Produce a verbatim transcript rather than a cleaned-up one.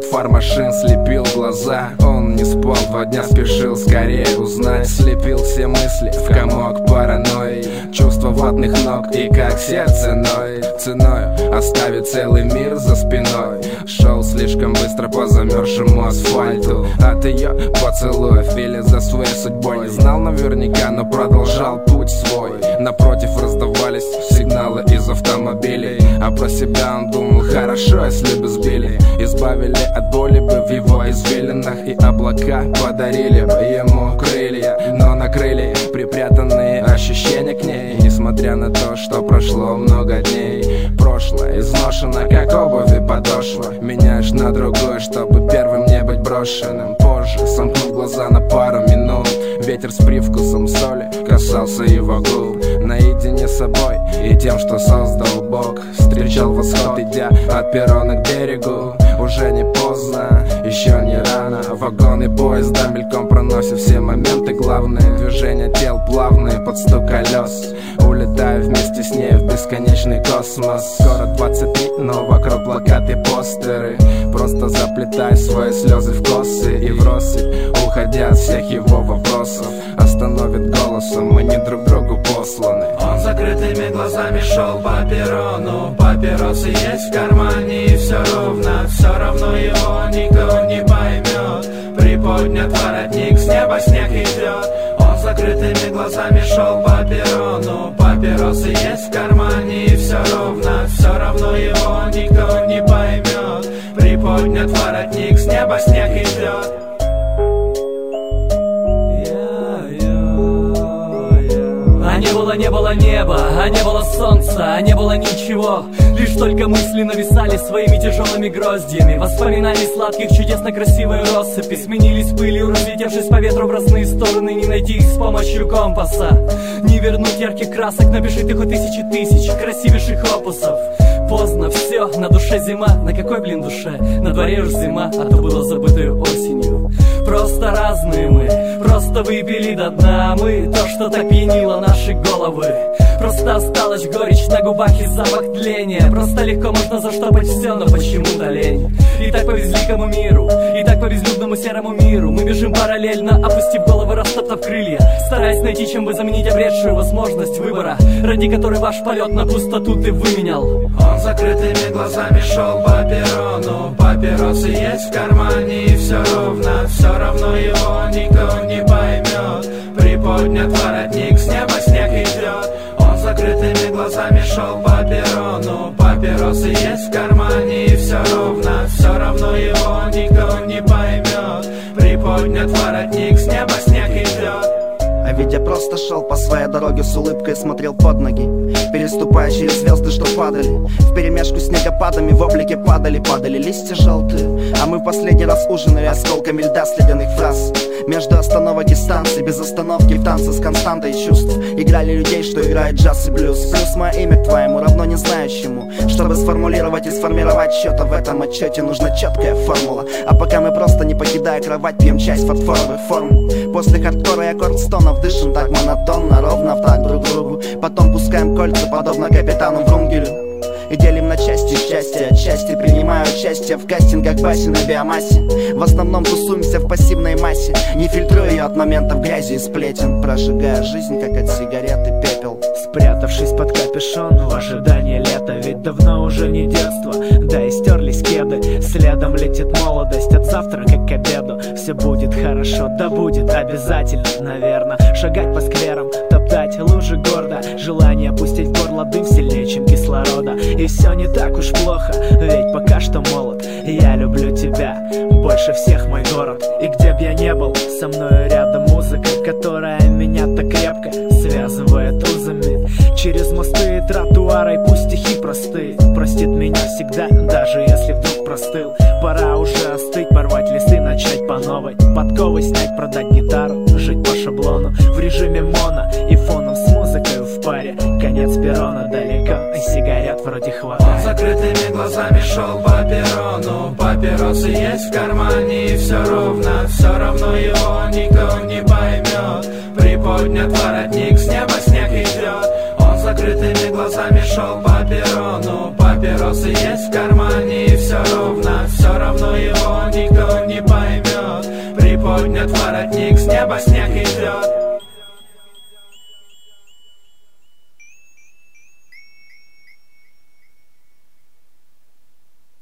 от фар машин слепил глаза. Он не спал два дня, спешил скорее узнать. Слепил все мысли в комок паранойи, чувства ватных ног и как сердце ноет. Ценою оставить целый мир за спиной. Шел слишком быстро по замерзшему асфальту от ее поцелуев или за своей судьбой. Не знал наверняка, но продолжал путь свой. Напротив раздавались сигналы из автомобилей, а про себя он думал: хорошо, если бы сбили. Избавили от боли бы в его извилинах, и облака подарили бы ему крылья. Но накрыли припрятанные ощущения к ней, несмотря на то, что прошло много дней. Прошлое изношено, как обувь и подошва. Меняешь на другую, чтобы первым не быть брошенным. Позже, сомкнув глаза на пару минут, ветер с привкусом соли касался его губ. Наедине с собой и тем, что создал Бог, встречал восход, идя от перрона к берегу. Уже не поздно, еще не рано. Вагоны поезда мельком проносят все моменты главные. Движения тел плавные под стук колес. Улетаю вместе с ней в бесконечный космос. Скоро двадцать три, но вокруг плакаты, постеры. Просто заплетай свои слезы в косы и в россыпь, уходя от всех его вопросов. Остановит голосом, мы не друг другу посланы. Он закрытыми глазами шел по перрону. Папиросы есть в кармане, и все ровно. Все равно его никто не поймет. Приподнят воротник, с неба снег идет. Он закрытыми глазами шел по перрону. Папиросы есть в кармане, и все ровно. Все равно его никто не поймет. Приподнят воротник, с неба снег идет. А не было, не было неба, а не было солнца, а не было ничего. Лишь только мысли нависали своими тяжелыми гроздьями. Воспоминаний сладких, чудесно красивые россыпи сменились пылью, разлетевшись по ветру в разные стороны. Не найти их с помощью компаса, не вернуть ярких красок. Напиши ты хоть тысячи тысяч красивейших опусов. Поздно, все, на душе зима. На какой, блин, душе? На дворе уж зима, а то было забытую осенью. Просто разные мы, просто выпили до дна мы то, что так пьянило наши головы. Просто осталась горечь на губах и запах тления. Просто легко можно заштопать все, но почему-то лень. И так по безликому миру, и так по безлюдному серому миру мы бежим параллельно, опустив головы, растоптав крылья, стараясь найти, чем бы заменить обретшую возможность выбора, ради которой ваш полет на пустоту ты выменял. Он закрытыми глазами шел по перрону. Папиросы есть в кармане, и все ровно. Все равно его никто не поймет. Приподнят воротник, с неба снег идет. Он закрытыми глазами шел по перрону. Папиросы есть в кармане, и все ровно. Все равно его никто не поймет. Приподнят воротник, с неба снег идет. А ведь я просто шел по своей дороге с улыбкой, смотрел под ноги, переступая через звезды, что падали. Вперемешку с снегопадами в облаке падали, падали листья желтые. А мы в последний раз ужинали осколками льда с ледяных фраз. Между остановок и станций, без остановки в танце с константой чувств. Играли людей, что играет джаз и блюз. Плюс мое имя к твоему равно не знающему. Чтобы сформулировать и сформировать что-то в этом отчете, нужна четкая формула. А пока мы просто, не покидая кровать, пьем чай с фарфоровых форм. После хардкора и аккорд стонов дышим так монотонно, ровно в такт друг другу. Потом пускаем кольца, подобно капитану Врунгелю. И делим на части счастья, отчасти принимаю участие в кастингах басен и биомассе. В основном тусуемся в пассивной массе, не фильтруя ее от моментов грязи и сплетен, прожигая жизнь, как от сигареты пепел. Спрятавшись под капюшон в ожидании лета, ведь давно уже не детство, да и стерлись кеды. Следом летит молодость, от завтрака к обеду. Все будет хорошо, да будет обязательно, наверное. Шагать по скверам, топтать лужи гордо. Желание пустить в горло дым сильнее, чем кислорода. И все не так уж плохо, ведь пока что молод. Я люблю тебя больше всех, мой город. И где б я не был, со мною рядом музыка, которая меня так крепко связывает узами. Через мосты и тротуары, пусть стихи простые, простит меня всегда, даже если вдруг простыл. Пора уже остыть, порвать листы, начать по новой. Подковы снять, продать гитару, жить по шаблону. В режиме моно и фоном с музыкой в паре. Конец перрона далеко, и сигарет вроде хватает. Он закрытыми глазами шел по перрону. Папиросы есть в кармане, и все ровно. Все равно его никто не поймет. Приподнят воротник, с неба снег идет. Он закрытыми глазами шел по перрону. Папиросы есть в кармане, и все ровно. Все равно его приподнят воротник, с неба снег идет.